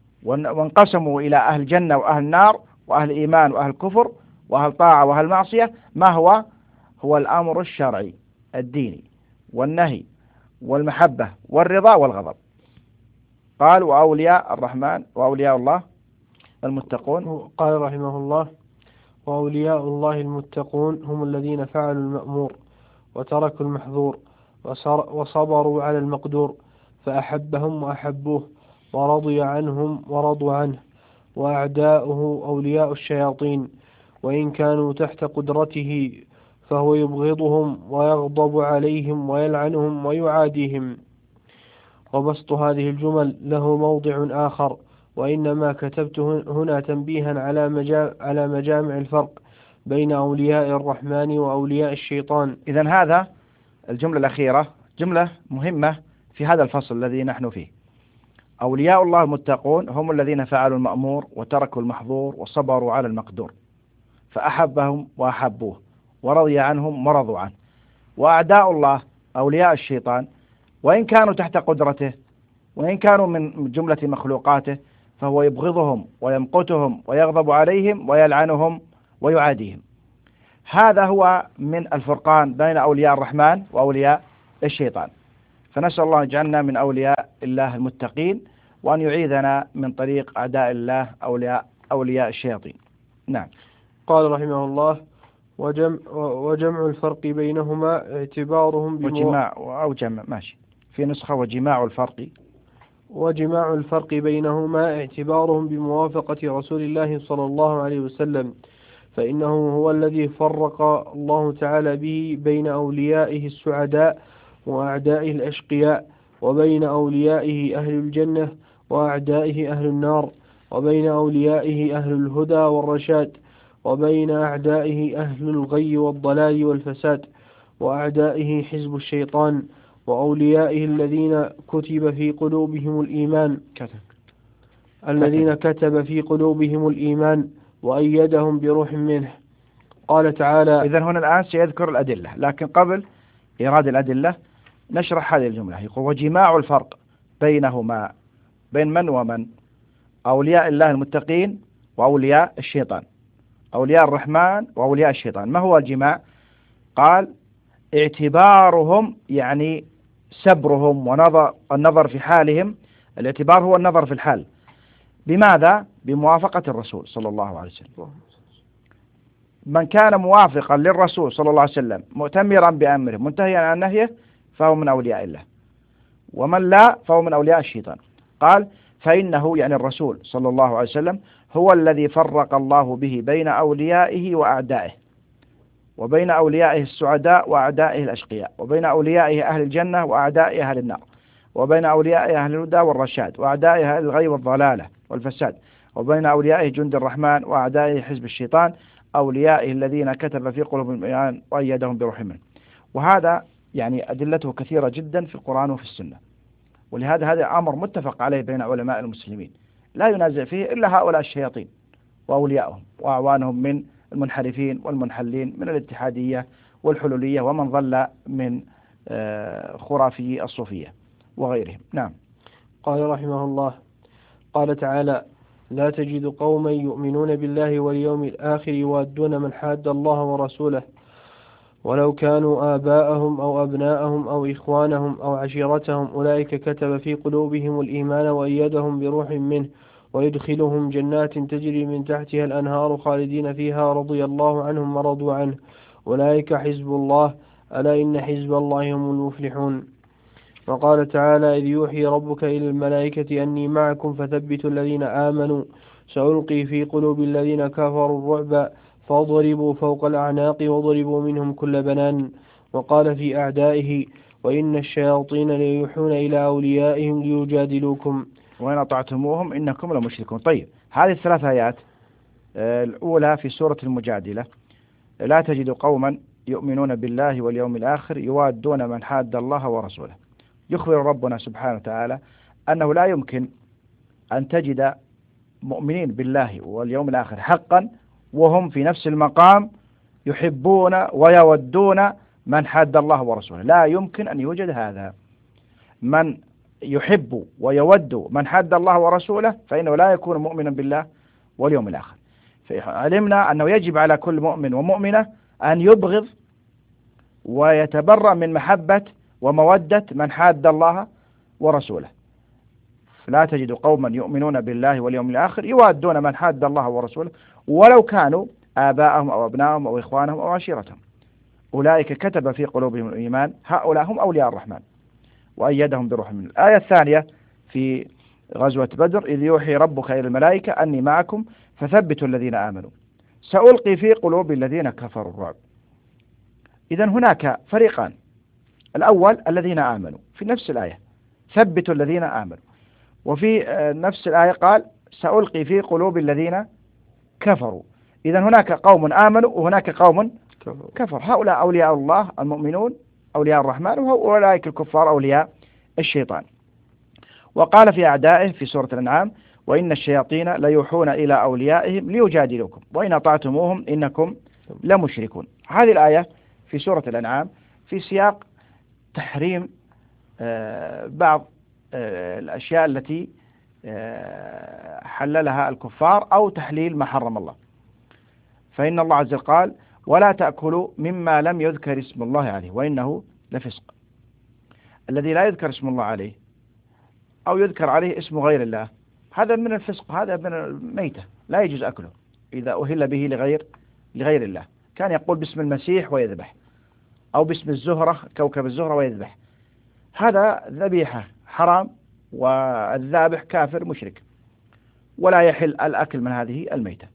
وانقسموا إلى أهل جنة وأهل نار وأهل إيمان وأهل كفر وأهل طاعة وأهل معصية، ما هو؟ هو الأمر الشرعي الديني والنهي والمحبة والرضا والغضب. قال وأولياء الرحمن وأولياء الله المتقون. قال رحمه الله وأولياء الله المتقون هم الذين فعلوا المأمور وتركوا المحظور وصبروا على المقدور فأحبهم وأحبوه ورضي عنهم ورضوا عنه. وأعداؤه أولياء الشياطين وإن كانوا تحت قدرته فهو يبغضهم ويغضب عليهم ويلعنهم ويعاديهم. وبسط هذه الجمل له موضع آخر، وإنما كتبت هنا تنبيها على مجا على مجامع الفرق بين أولياء الرحمن وأولياء الشيطان. إذن هذا الجملة الأخيرة جملة مهمة في هذا الفصل الذي نحن فيه. أولياء الله المتقون هم الذين فعلوا المأمور وتركوا المحظور وصبروا على المقدور فأحبهم وأحبوه ورضي عنهم ورضوا عنه. وأعداء الله أولياء الشيطان وإن كانوا تحت قدرته وإن كانوا من جملة مخلوقاته فهو يبغضهم ويمقتهم ويغضب عليهم ويلعنهم ويعاديهم. هذا هو من الفرقان بين أولياء الرحمن وأولياء الشيطان. فنسأل الله يجعلنا من أولياء الله المتقين وأن يعيذنا من طريق أعداء الله أولياء أولياء الشياطين. نعم. قال رحمه الله وجمع, وجمع الفرق بينهما اعتبارهم وجماع أو جمع ماشي في نسخة وجماع الفرق وجماع الفرق بينهما اعتبارهم بموافقة رسول الله صلى الله عليه وسلم، فإنه هو الذي فرق الله تعالى به بين أوليائه السعداء وأعدائه الأشقياء، وبين أوليائه أهل الجنة وأعدائه أهل النار، وبين أوليائه أهل الهدى والرشاد، وبين أعدائه أهل الغي والضلال والفساد، وأعدائه حزب الشيطان، وأوليائه الذين كتب في قلوبهم الإيمان كتب. الذين كتب في قلوبهم الإيمان وأيدهم بروح منه. قال تعالى. إذن هنا الآن سيذكر الأدلة، لكن قبل إيراد الأدلة نشرح هذه الجملة. يقول وجماع الفرق بينهما بين من ومن؟ أولياء الله المتقين وأولياء الشيطان، أولياء الرحمن وأولياء الشيطان. ما هو الجماع؟ قال اعتبارهم يعني سبرهم ونظر النظر في حالهم. الاعتبار هو النظر في الحال. بماذا؟ بموافقة الرسول صلى الله عليه وسلم. من كان موافقا للرسول صلى الله عليه وسلم مؤتمرا بأمره منتهيا عن نهيه فهو من أولياء الله، ومن لا فهو من أولياء الشيطان. قال فإنه يعني الرسول صلى الله عليه وسلم هو الذي فرق الله به بين أوليائه وأعدائه، وبين أوليائه السعداء وأعدائه الأشقياء، وبين أوليائه أهل الجنة وأعدائه أهل النار، وبين أوليائه أهل الهدى والرشاد وأعدائه أهل الغي والضلالة والفساد، وبين أوليائه جند الرحمن وأعدائه حزب الشيطان، أوليائه الذين كتب في قلوبهم الإيمان وأيدهم بروح منه. وهذا يعني أدلته كثيرة جدا في القرآن وفي السنة، ولهذا هذا أمر متفق عليه بين علماء المسلمين لا ينازع فيه إلا هؤلاء الشياطين وأوليائهم وأعوانهم من المنحرفين والمنحلين من الاتحادية والحلولية ومن ظل من خرافي الصوفية وغيرهم. نعم. قال رحمه الله: قال تعالى: لا تجد قوما يؤمنون بالله واليوم الآخر يوادون من حاد الله ورسوله ولو كانوا آباءهم أو أبناءهم أو إخوانهم أو عشيرتهم أولئك كتب في قلوبهم الإيمان وأيدهم بروح منه ويدخلهم جنات تجري من تحتها الأنهار خالدين فيها رضي الله عنهم ورضوا عنه أولئك حزب الله ألا إن حزب الله هم المفلحون. وقال تعالى: إذ يوحي ربك إلى الملائكة أني معكم فثبتوا الذين آمنوا سألقي في قلوب الذين كفروا الرعب فاضربوا فوق الأعناق واضربوا منهم كل بنان. وقال في أعدائه: وإن الشياطين ليوحون إلى أوليائهم ليجادلوكم وإن أطعتموهم إنكم لمشركون. طيب، هذه الثلاث آيات الأولى في سورة المجادلة: لا تجد قوما يؤمنون بالله واليوم الآخر يوادون من حاد الله ورسوله. يخبر ربنا سبحانه وتعالى أنه لا يمكن أن تجد مؤمنين بالله واليوم الآخر حقا وهم في نفس المقام يحبون ويودون من حاد الله ورسوله. لا يمكن أن يوجد هذا. من يحب ويود من حاد الله ورسوله فإنه لا يكون مؤمنا بالله واليوم الآخر. فعلمنا أنه يجب على كل مؤمن ومؤمنة أن يبغض ويتبرأ من محبة ومودة من حاد الله ورسوله. لا تجد قوما يؤمنون بالله واليوم الآخر يوادون من حاد الله ورسوله ولو كانوا آباءهم أو أبنائهم أو إخوانهم أو عشيرتهم أولئك كتب في قلوبهم الإيمان هؤلاء هم أولياء الرحمن وأيدهم بروح منه. الآية الثانية في غزوة بدر: إذ يوحي ربك إلى الملائكة أني معكم فثبتوا الذين آمنوا سألقي في قلوب الذين كفروا الرعب. إذن هناك فريقان: الأول الذين آمنوا في نفس الآية ثبتوا الذين آمنوا، وفي نفس الآية قال سألقي في قلوب الذين كفروا. إذن هناك قوم آمنوا وهناك قوم كفر. هؤلاء أولياء الله المؤمنون أولياء الرحمن، وأولئك الكفار أولياء الشيطان. وقال في أعدائه في سورة الأنعام: وإن الشياطين ليوحون إلى أوليائهم ليجادلوكم وإن أطعتموهم إنكم لمشركون. هذه الآية في سورة الأنعام في سياق تحريم بعض الأشياء التي حللها الكفار أو تحليل ما حرم الله. فإن الله عز وجل قال: ولا تأكلوا مما لم يذكر اسم الله عليه وإنه لفسق. الذي لا يذكر اسم الله عليه أو يذكر عليه اسم غير الله هذا من الفسق، هذا من الميتة، لا يجوز أكله إذا أهل به لغير لغير الله. كان يقول باسم المسيح ويذبح، أو باسم الزهرة كوكب الزهرة ويذبح، هذا ذبيحة حرام، والذابح كافر مشرك، ولا يحل الأكل من هذه الميتة.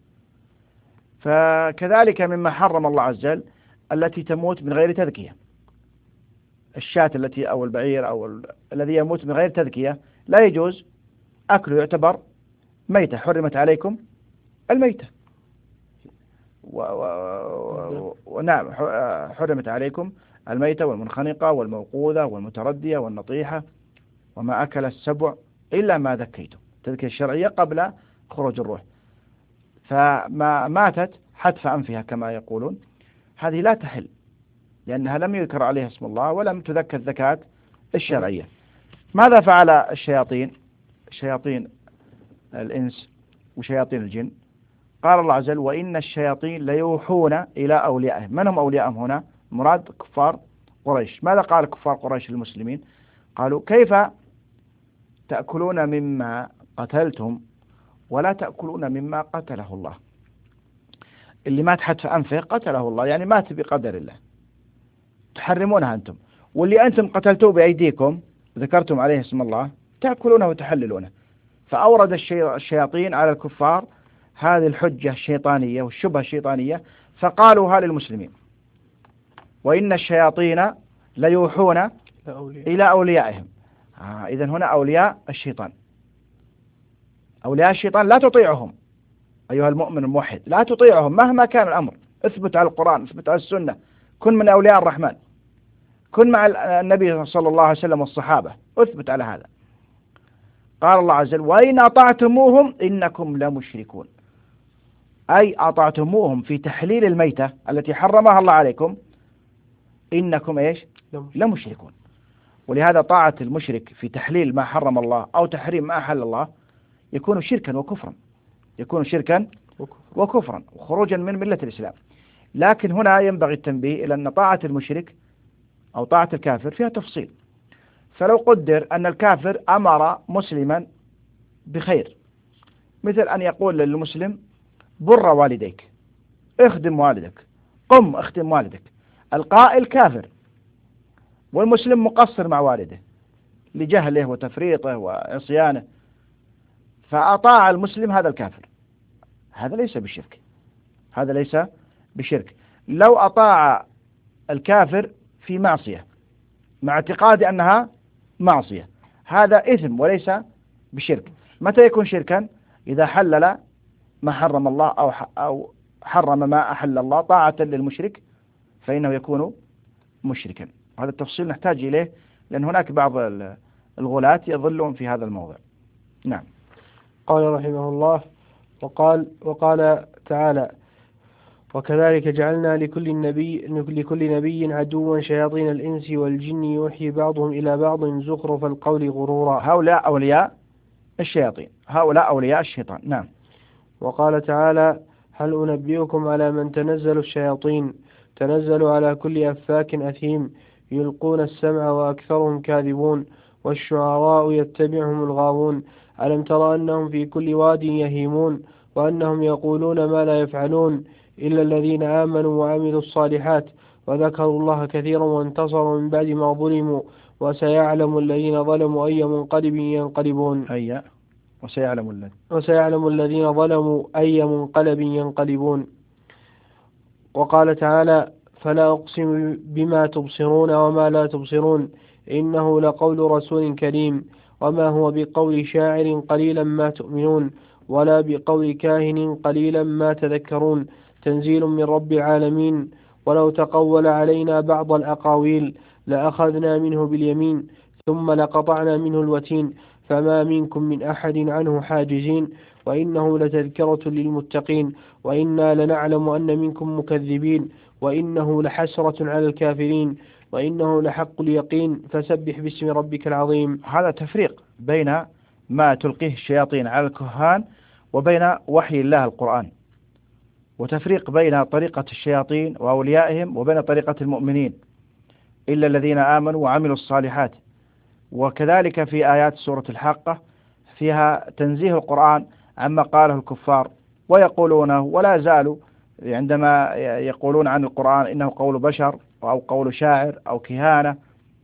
فكذلك مما حرم الله عز وجل التي تموت من غير تذكية، الشاة التي أو البعير أو ال... الذي يموت من غير تذكية لا يجوز أكله، يعتبر ميتة. حرمت عليكم الميتة و... و... ونعم حرمت عليكم الميتة والمنخنقة والموقوذة والمتردية والنطيحة وما أكل السبع إلا ما ذكيتم، التذكية الشرعية قبل خروج الروح. فما ماتت حتف أنفها كما يقولون هذه لا تحل، لأنها لم يذكر عليها اسم الله ولم تذكر الزكاة الشرعية. ماذا فعل الشياطين؟ شياطين الإنس وشياطين الجن. قال الله عز وجل: وإن الشياطين ليوحون إلى أوليائهم. من هم أوليائهم هنا؟ مراد كفار قريش. ماذا قال كفار قريش للمسلمين؟ قالوا: كيف تأكلون مما قتلتم ولا تأكلون مما قتله الله؟ اللي مات حتف أنفه قتله الله، يعني مات بقدر الله، تحرمونها أنتم. واللي أنتم قتلتوه بأيديكم ذكرتم عليه اسم الله تأكلونه وتحللونه. فأورد الشياطين على الكفار هذه الحجة الشيطانية والشبهة الشيطانية، فقالوها للمسلمين: وإن الشياطين ليوحون إلى أوليائهم. آه إذن هنا أولياء الشيطان، أولياء الشيطان لا تطيعهم أيها المؤمن الموحد، لا تطيعهم مهما كان الأمر. اثبت على القرآن، اثبت على السنة، كن من أولياء الرحمن، كن مع النبي صلى الله عليه وسلم والصحابة، اثبت على هذا. قال الله عز وجل: وإن أطعتموهم إنكم لمشركون، أي أطعتموهم في تحليل الميتة التي حرمها الله عليكم، إنكم إيش؟ لمشركون. ولهذا طاعة المشرك في تحليل ما حرم الله أو تحريم ما أحل الله يكون شركا وكفرا، يكون شركا وكفرا وخروجا من ملة الإسلام. لكن هنا ينبغي التنبيه إلى أن طاعة المشرك أو طاعة الكافر فيها تفصيل. فلو قدر أن الكافر أمر مسلما بخير، مثل أن يقول للمسلم: بر والديك، اخدم والدك، قم اخدم والدك. القائل كافر والمسلم مقصر مع والده لجهله وتفريطه وعصيانه، فأطاع المسلم هذا الكافر، هذا ليس بشرك، هذا ليس بشرك. لو أطاع الكافر في معصية مع اعتقاد أنها معصية، هذا إثم وليس بشرك. متى يكون شركا؟ إذا حلل ما حرم الله أو أو حرم ما أحل الله طاعة للمشرك، فإنه يكون مشركا. هذا التفصيل نحتاج إليه، لأن هناك بعض الغلاة يظلون في هذا الموضوع. نعم. قال رحمه الله: وقال وقال تعالى: وكذلك جعلنا لكل نبي لكل نبي عدوا شياطين الإنس والجن يوحي بعضهم إلى بعض زخرف القول غرورا. هؤلاء أولياء الشياطين، هؤلاء أولياء الشيطان. نعم. وقال تعالى: هل أنبئكم على من تنزل الشياطين تنزل على كل أفاك أثيم يلقون السمع وأكثرهم كاذبون والشعراء يتبعهم الغاوون ألم تر أنهم في كل واد يهيمون وأنهم يقولون ما لا يفعلون إلا الذين آمنوا وعملوا الصالحات وذكروا الله كثيرا وانتصروا من بعد ما ظلموا وسيعلم الذين ظلموا أي منقلب ينقلبون. أي وسيعلم الذين وسيعلم الذين ظلموا أي منقلب ينقلبون. وقال تعالى: فلا أقسم بما تبصرون وما لا تبصرون إنه لقول رسول كريم وما هو بقول شاعر قليلا ما تؤمنون ولا بقول كاهن قليلا ما تذكرون تنزيل من رب العالمين ولو تقول علينا بعض الأقاويل لأخذنا منه باليمين ثم لقطعنا منه الوتين فما منكم من أحد عنه حاجزين وإنه لتذكرة للمتقين وإنا لنعلم أن منكم مكذبين وإنه لحسرة على الكافرين وإنه لحق اليقين فسبح باسم ربك العظيم. هذا تفريق بين ما تلقيه الشياطين على الكهان وبين وحي الله القرآن، وتفريق بين طريقة الشياطين وأوليائهم وبين طريقة المؤمنين إلا الذين آمنوا وعملوا الصالحات. وكذلك في آيات سورة الحاقة فيها تنزيه القرآن عما قاله الكفار ويقولونه ولا زالوا عندما يقولون عن القرآن إنه قول بشر أو قول شاعر أو كهانة،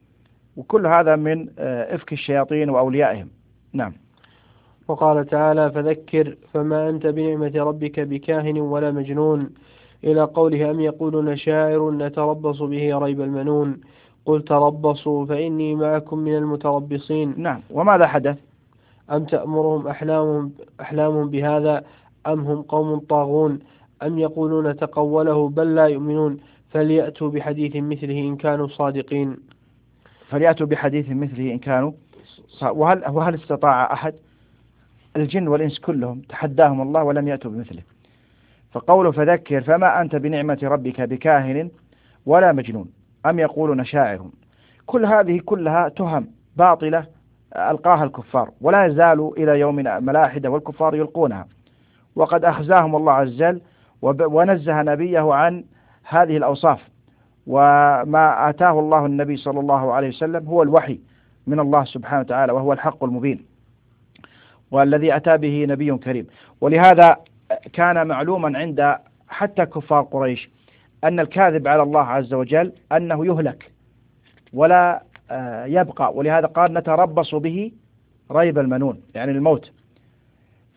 وكل هذا من إفك الشياطين وأوليائهم. نعم. وقال تعالى: فذكر فما أنت بنعمة ربك بكاهن ولا مجنون إلى قوله أم يقولون شاعر نتربص به ريب المنون قل تربصوا فإني معكم من المتربصين. نعم. وماذا حدث؟ أم تأمرهم أحلامهم, أحلامهم بهذا أم هم قوم طاغون أم يقولون تقوله بل لا يؤمنون فليأتوا بحديث مثله إن كانوا صادقين. فليأتوا بحديث مثله إن كانوا وهل, وهل استطاع أحد؟ الجن والإنس كلهم تحداهم الله ولم يأتوا بمثله. فقوله فذكر فما أنت بنعمة ربك بكاهن ولا مجنون أم يقولون شاعر، كل هذه كلها تهم باطلة ألقاها الكفار ولا يزالوا إلى يومنا ملاحدة والكفار يلقونها، وقد أخزاهم الله عز وجل ونزه نبيه عن هذه الأوصاف. وما آتاه الله النبي صلى الله عليه وسلم هو الوحي من الله سبحانه وتعالى وهو الحق المبين والذي أتى به نبي كريم. ولهذا كان معلوما عند حتى كفار قريش أن الكاذب على الله عز وجل أنه يهلك ولا يبقى، ولهذا قال نتربص به ريب المنون يعني الموت.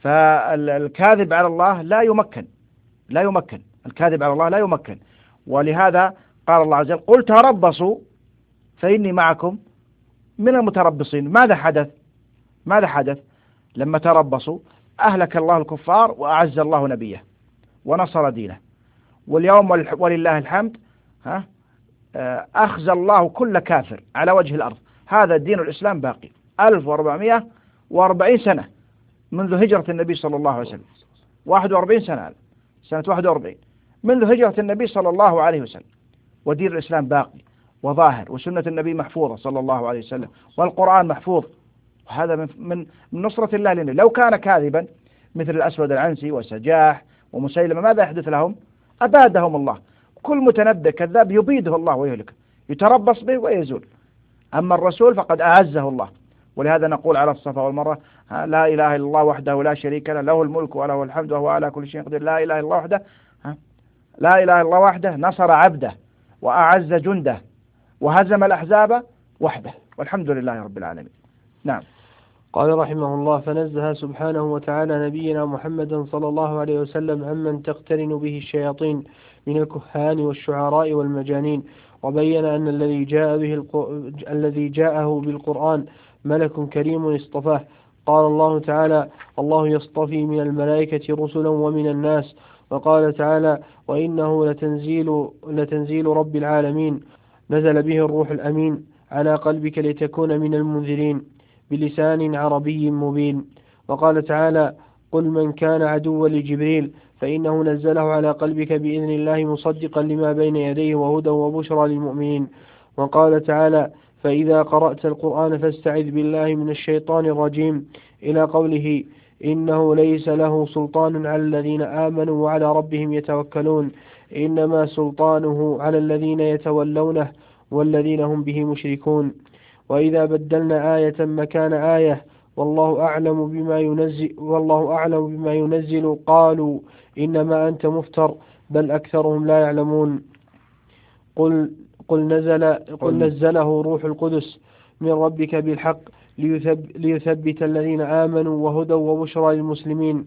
فالكاذب على الله لا يمكن لا يمكن الكاذب على الله لا يمكن. ولهذا قال الله عز وجل قل تربصوا فإني معكم من المتربصين. ماذا حدث ماذا حدث لما تربصوا؟ أهلك الله الكفار وأعز الله نبيه ونصر دينه. واليوم ولله الحمد ها أخزى الله كل كافر على وجه الأرض. هذا الدين الإسلام باقي ألف وأربعمائة وأربعين سنة منذ هجرة النبي صلى الله عليه وسلم، واحد وأربعين سنة، سنة واحد وأربعين منذ هجرة النبي صلى الله عليه وسلم، ودين الإسلام باقي وظاهر، وسنة النبي محفوظة صلى الله عليه وسلم، والقرآن محفوظ. وهذا من من نصرة الله لنا. لو كان كاذبا مثل الأسود العنسي وسجاح ومسيلمة ماذا يحدث لهم؟ أبادهم الله. كل متنبئ كذاب يبيده الله ويهلكه، يتربص به ويزول. أما الرسول فقد أعزه الله. ولهذا نقول على الصفا والمروة لا إله إلا الله وحده لا شريك له، له الملك وله الحمد وهو على كل شيء قدير. لا إله إلا الله وحده لا إله إلا الله وحده نصر عبده وأعز جنده وهزم الأحزاب وحده، والحمد لله رب العالمين. نعم. قال رحمه الله: فنزه سبحانه وتعالى نبينا محمدا صلى الله عليه وسلم عمن تقترن به الشياطين من الكهان والشعراء والمجانين، وبين أن الذي جاء به الق... الذي جاءه بالقرآن ملك كريم اصطفاه. قال الله تعالى: الله يصطفي من الملائكة رسلا ومن الناس. وقال تعالى: وإنه لتنزيل لتنزيل رب العالمين نزل به الروح الأمين على قلبك لتكون من المنذرين بلسان عربي مبين. وقال تعالى: قل من كان عدوا لجبريل فإنه نزله على قلبك بإذن الله مصدقا لما بين يديه وهدى وبشرى للمؤمنين. وقال تعالى: فإذا قرأت القرآن فاستعذ بالله من الشيطان الرجيم إلى قوله: إنه ليس له سلطان على الذين آمنوا وعلى ربهم يتوكلون، إنما سلطانه على الذين يتولونه والذين هم به مشركون. وإذا بدلنا آية مكان آية والله أعلم بما ينزل والله أعلم بما ينزل قالوا إنما أنت مفتر بل أكثرهم لا يعلمون. قل قل نزل قل نزله روح القدس من ربك بالحق ليثب ليثبت الذين آمنوا وهدى وبشرى للمسلمين.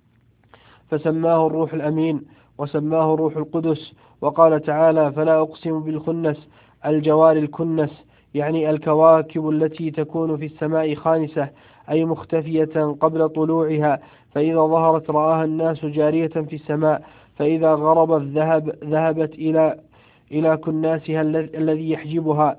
فسماه الروح الأمين وسماه روح القدس. وقال تعالى: فلا أقسم بالخنس الجوار الكنس، يعني الكواكب التي تكون في السماء خانسة أي مختفية قبل طلوعها، فإذا ظهرت رآها الناس جارية في السماء، فإذا غربت ذهب ذهبت إلى إلى كناسها الذي يحجبها.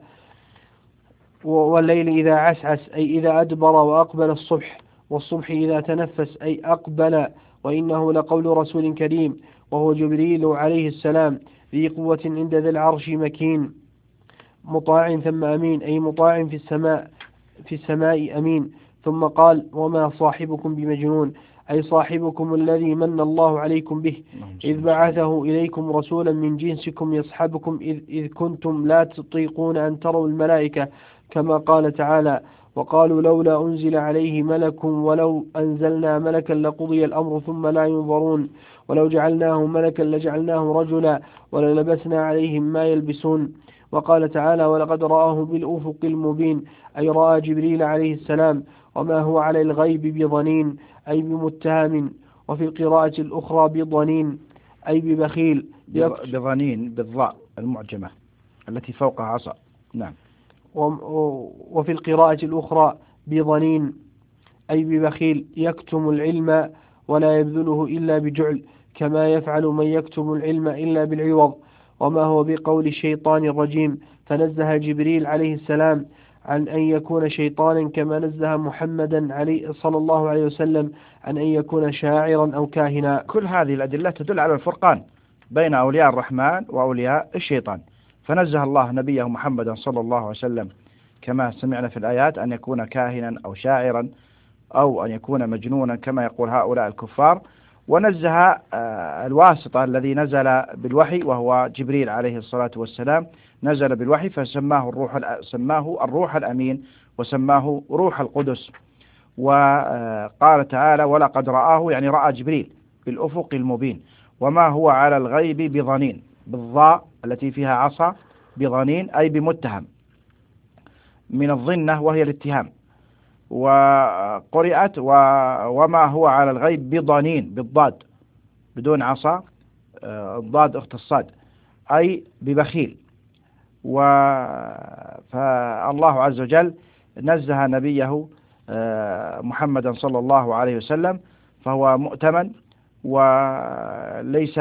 والليل إذا عسعس أي إذا أدبر وأقبل الصبح، والصبح إذا تنفس أي أقبل. وإنه لقول رسول كريم وهو جبريل عليه السلام ذي قوة عند ذي العرش مكين مطاع ثم أمين، أي مطاع في السماء في السماء أمين. ثم قال: وما صاحبكم بمجنون، أي صاحبكم الذي من الله عليكم به، إذ بعثه إليكم رسولا من جنسكم يصحبكم إذ, إذ كنتم لا تطيقون أن تروا الملائكة، كما قال تعالى: وقالوا لولا أنزل عليه ملك ولو أنزلنا ملكا لقضي الأمر ثم لا ينظرون ولو جعلناه ملكا لجعلناه رجلا وللبسنا عليهم ما يلبسون. وقال تعالى: ولقد رآه بالأفق المبين، أي رأى جبريل عليه السلام، وما هو على الغيب بضنين أي بمتهم. وفي القراءة الأخرى بضنين أي ببخيل، بضنين بالضاء المعجمة التي فوقها عصا. نعم. وفي القراءة الأخرى بضنين أي ببخيل يكتم العلم ولا يبذله إلا بجعل، كما يفعل من يكتم العلم إلا بالعوض. وما هو بقول الشيطان الرجيم، فنزه جبريل عليه السلام عن أن يكون شيطانا، كما نزه محمدا عليه صلى الله عليه وسلم عن أن يكون شاعرا أو كاهنا. كل هذه الأدلة تدل على الفرقان بين أولياء الرحمن وأولياء الشيطان. فنزه الله نبيه محمدا صلى الله عليه وسلم كما سمعنا في الآيات أن يكون كاهنا أو شاعرا أو أن يكون مجنونا كما يقول هؤلاء الكفار. ونزه الواسطة الذي نزل بالوحي وهو جبريل عليه الصلاة والسلام، نزل بالوحي فسماه الروح سماه الروح الأمين وسماه روح القدس. وقال تعالى: ولقد رآه، يعني رأى جبريل بالأفق المبين. وما هو على الغيب بضنين، بالضاء التي فيها عصا، بضنين أي بمتهم من الظنة وهي الاتهام. وقرئت وما هو على الغيب بضنين بالضاد بدون عصا، الضاد أخت الصاد، أي ببخيل. فالله عز وجل نزه نبيه محمدا صلى الله عليه وسلم، فهو مؤتمن وليس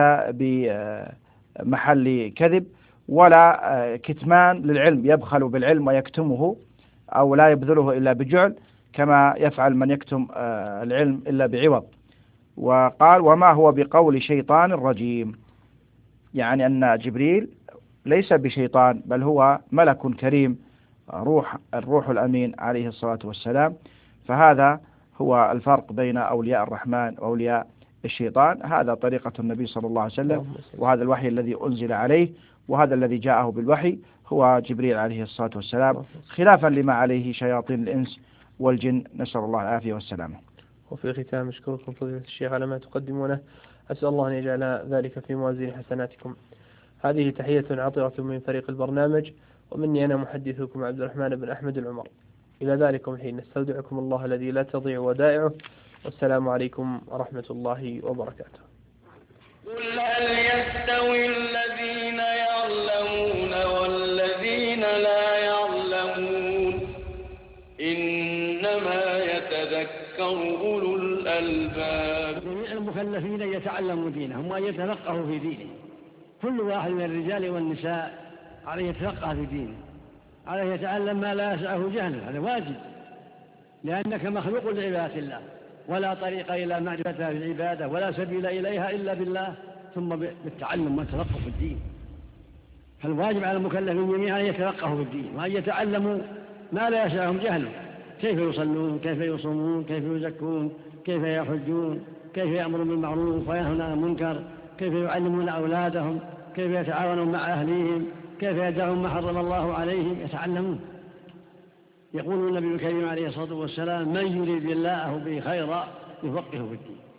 بمحل كذب ولا كتمان للعلم، يبخل بالعلم ويكتمه أو لا يبذله إلا بجعل، كما يفعل من يكتم العلم إلا بعوض. وقال وما هو بقول شيطان رجيم، يعني أن جبريل ليس بشيطان بل هو ملك كريم، روح الروح الأمين عليه الصلاة والسلام. فهذا هو الفرق بين أولياء الرحمن وأولياء الشيطان. هذا طريقة النبي صلى الله عليه وسلم، وهذا الوحي الذي أنزل عليه، وهذا الذي جاءه بالوحي هو جبريل عليه الصلاة والسلام، خلافا لما عليه شياطين الإنس والجن، نسأل الله العافية والسلامة. وفي الختام أشكركم فضيلة الشيخ على ما تقدمونه، أسأل الله أن يجعل ذلك في موازين حسناتكم. هذه تحية عطرة من فريق البرنامج، ومني أنا محدثكم عبد الرحمن بن أحمد العمر. إلى ذلكم الحين نستودعكم الله الذي لا تضيع ودائعه، والسلام عليكم ورحمة الله وبركاته. قل هل يستوي الذين يعلمون والذين لا يعلمون، إنما يتذكر أولو الألباب. جميع المكلفين يتعلموا دينهم وأن يتفقهوا في دينه، كل واحد من الرجال والنساء عليه يتفقه في دينه، عليه يتعلم ما لا يسعه جهله، هذا واجب، لأنك مخلوق لعبادة الله، ولا طريق إلى معرفتها في العبادة ولا سبيل إليها إلا بالله، ثم بالتعلم والتفقه في الدين. فالواجب على المكلفين جميعا أن يتفقهوا في الدين وأن يتعلموا ما لا يسعهم جهله، كيف يصلون، كيف يصومون، كيف يزكون، كيف يحجون، كيف يأمرون بالمعروف وينهون عن المنكر، كيف يعلمون أولادهم، كيف يتعاونون مع أهليهم، كيف يدعون ما حرم الله عليهم، يتعلمون. يقول النبي الكريم عليه الصلاة والسلام من يريد الله به خيرا يفقهه في الدين.